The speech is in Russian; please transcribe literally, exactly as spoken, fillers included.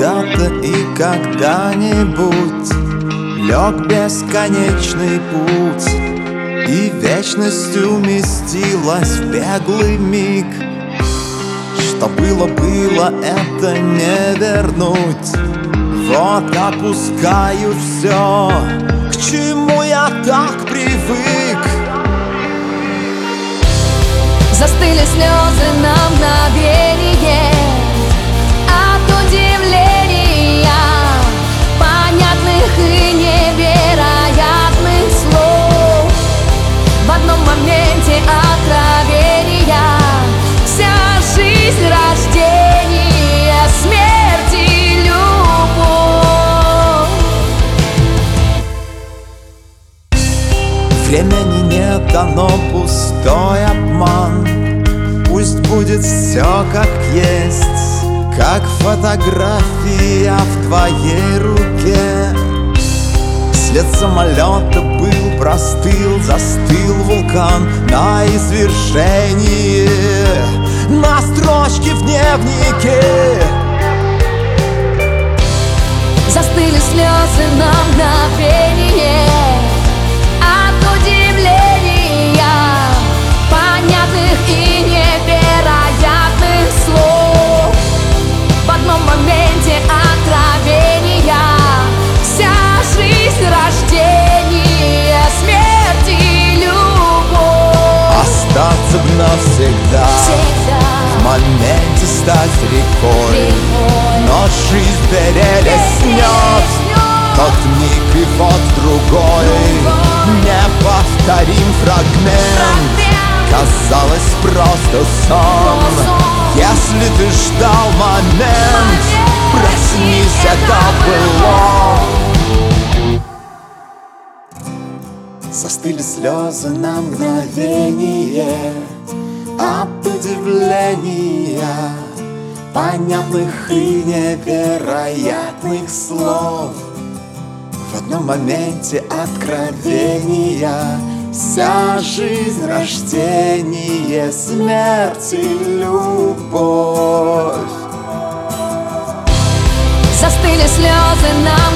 когда-то и когда-нибудь лег бесконечный путь, и вечность уместилась в беглый миг. Что было, было, это не вернуть. Вот опускаю все, к чему я так привык. Застыли слезы на мгновение от удивления, понятных и невероятных слов. В одном моменте откровения вся жизнь, рождение, смерть и любовь. Времени нет, оно пустой обман. Пусть будет все как есть, как фотография в твоей руке. След самолета был, простыл, застыл вулкан на извержении, на строчке в дневнике. Застыли слезы на мгновение от удивления, понятных и невероятных слов. В одном моменте откровения вся жизнь, рождение, смерть и любовь. Остаться б навсегда, Всегда. в моменте стать рекой, Рекой. но жизнь перелеснет тот миг и вот другой, Другой. неповторим фрагмент. Казалось, просто сон. Сон. Если ты ждал момент, Момент. проснись, это было. Застыли слезы на мгновение от удивления, понятных и невероятных слов. В одном моменте откровения вся жизнь, рождение, смерть и любовь. Застыли слезы на